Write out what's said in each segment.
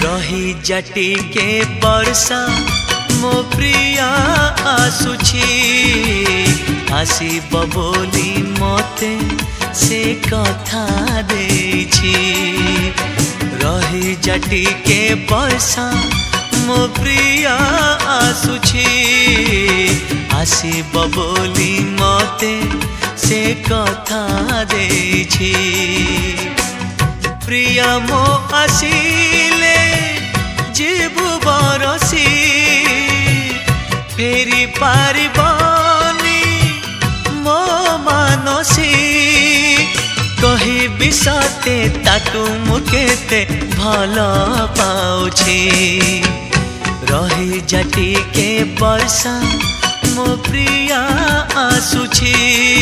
रही जाटी के वर्षा मो प्रिया आसुछि आसीब बोली मते से कथा देछि रही जाटी के वर्षा मो प्रिया आसुछि आसीब बोली मते से कथा देछि प्रिया मो आसिले जीवु बरसी फेरी पारिबनी मो मानसी कहि सते ताकू मुकेते भल पाउछि रही जाटी के वर्षा मो प्रिया आसुछि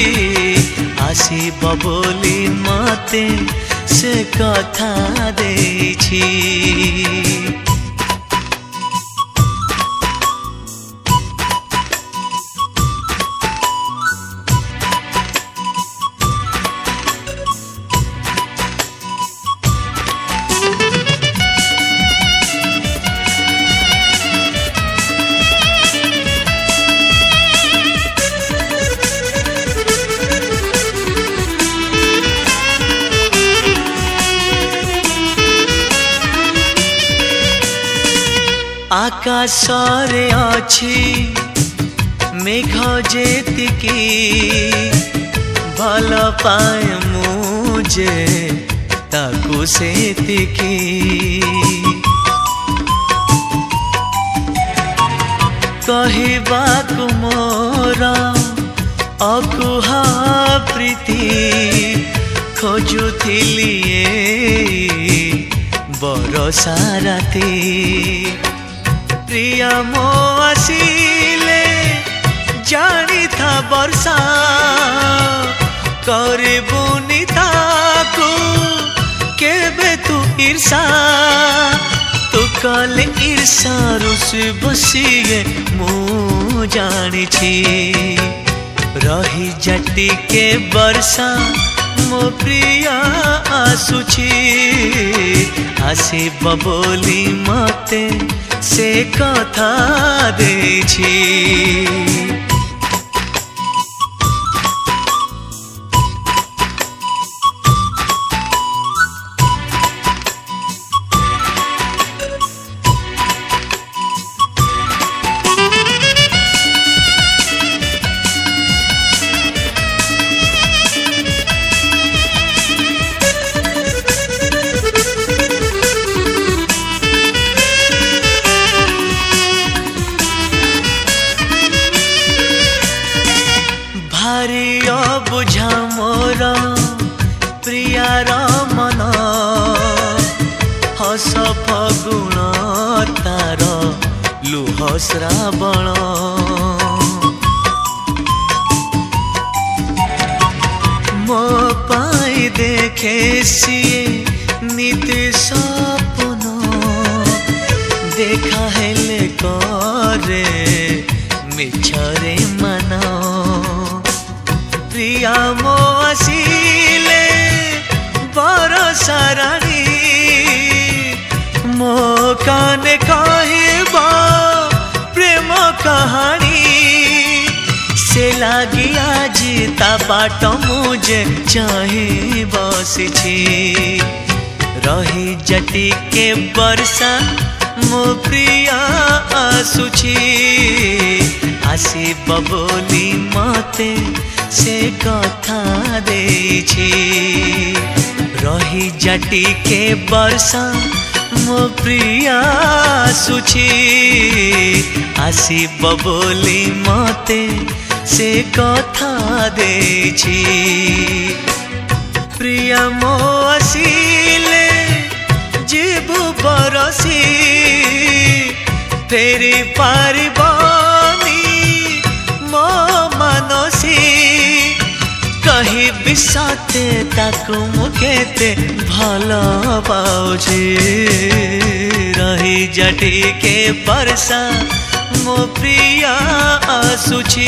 आसीब बोली मते से कथा देछि आकाशरे अछि मेघ जेतिकी भल पाए मुझे ताकू सेतिकी कहिबाकु मोर अकुहा प्रीति खोजुथिली बरसा राती प्रिया मो आसिले जानी था वर्षा करबुनी ताकू केबे तू ईर्षा तू कले ईर्षा रुसी बसिए मु जानी छी रही जाटी के वर्षा मो प्रिया आसुछि आसीब बोली मते से कथा देछि बुझा मोर प्रियार मन हस फगुण तार लुह श्रावण मो पाई देखे सिए नित्य सपन देखा हेले करे मिछरे मन प्रिया मो आसिले बरसा रानी मो काने कहबा प्रेम कहानी से लागी आज ता बाट मुझे चाहे बसिछि रही जाटी के वर्षा मो प्रिया आसुछि आसीब बोली मते से कथा देछि रही जाटी के वर्षा मो प्रिया आसुछि आसीब बोली मते से कथा देछि प्रिया मो आसिले जीवु बरसी फेरी पारिबनी मो मानसी कहि सते ताकू मुकेते भल पाउछि रही जाटी के वर्षा मो प्रिया आसुछि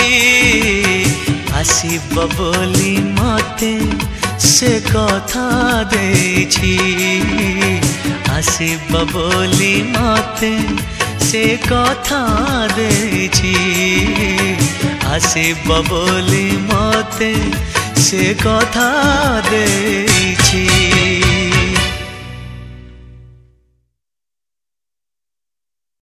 आसीब बोली मते से कथा देछि आसिब बोली मते से कथा देछि आसिब बोली मते से कथा देछि।